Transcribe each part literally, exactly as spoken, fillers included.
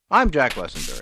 I'm Jack Lessenberry.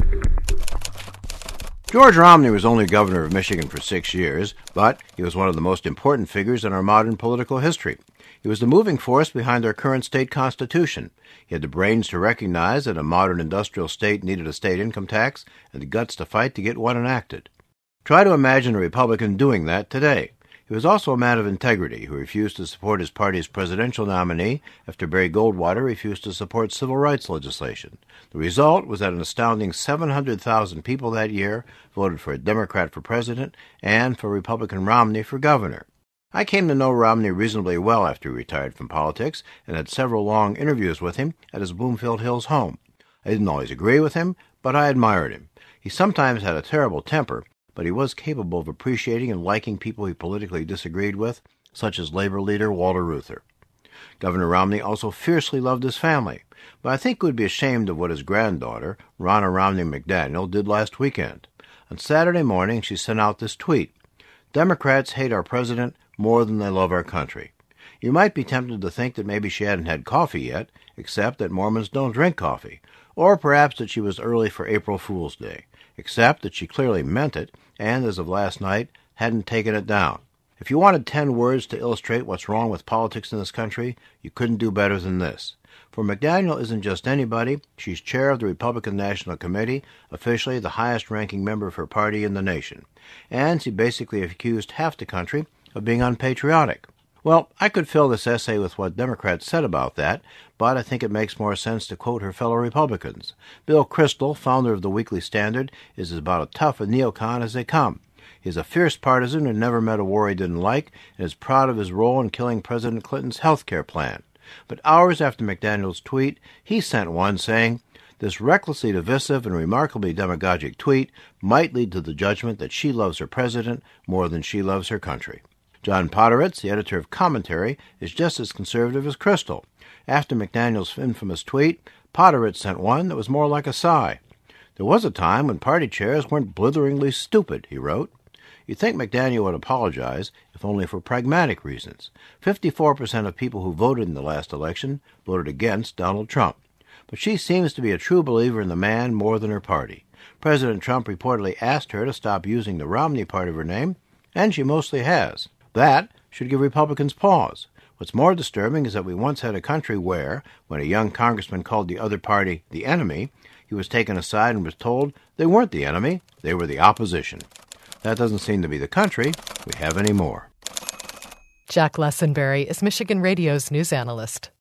George Romney was only governor of Michigan for six years, but he was one of the most important figures in our modern political history. He was the moving force behind our current state constitution. He had the brains to recognize that a modern industrial state needed a state income tax and the guts to fight to get one enacted. Try to imagine a Republican doing that today. He was also a man of integrity who refused to support his party's presidential nominee after Barry Goldwater refused to support civil rights legislation. The result was that an astounding seven hundred thousand people that year voted for a Democrat for president and for Republican Romney for governor. I came to know Romney reasonably well after he retired from politics and had several long interviews with him at his Bloomfield Hills home. I didn't always agree with him, but I admired him. He sometimes had a terrible temper, but he was capable of appreciating and liking people he politically disagreed with, such as labor leader Walter Reuther. Governor Romney also fiercely loved his family, but I think he would be ashamed of what his granddaughter, Ronna Romney McDaniel, did last weekend. On Saturday morning, she sent out this tweet: "Democrats hate our president more than they love our country." You might be tempted to think that maybe she hadn't had coffee yet, except that Mormons don't drink coffee, or perhaps that she was early for April Fool's Day, except that she clearly meant it, and, as of last night, hadn't taken it down. If you wanted ten words to illustrate what's wrong with politics in this country, you couldn't do better than this. For McDaniel isn't just anybody. She's chair of the Republican National Committee, officially the highest-ranking member of her party in the nation. And she basically accused half the country of being unpatriotic. Well, I could fill this essay with what Democrats said about that, but I think it makes more sense to quote her fellow Republicans. Bill Kristol, founder of the Weekly Standard, is about as tough a neocon as they come. He's a fierce partisan who never met a war he didn't like and is proud of his role in killing President Clinton's health care plan. But hours after McDaniel's tweet, he sent one saying, "This recklessly divisive and remarkably demagogic tweet might lead to the judgment that she loves her president more than she loves her country." John Podhoretz, the editor of Commentary, is just as conservative as Kristol. After McDaniel's infamous tweet, Podhoretz sent one that was more like a sigh. "There was a time when party chairs weren't blitheringly stupid," he wrote. You'd think McDaniel would apologize, if only for pragmatic reasons. fifty-four percent of people who voted in the last election voted against Donald Trump. But she seems to be a true believer in the man more than her party. President Trump reportedly asked her to stop using the Romney part of her name, and she mostly has. That should give Republicans pause. What's more disturbing is that we once had a country where, when a young congressman called the other party the enemy, he was taken aside and was told they weren't the enemy, they were the opposition. That doesn't seem to be the country we have anymore. Jack Lessenberry is Michigan Radio's news analyst.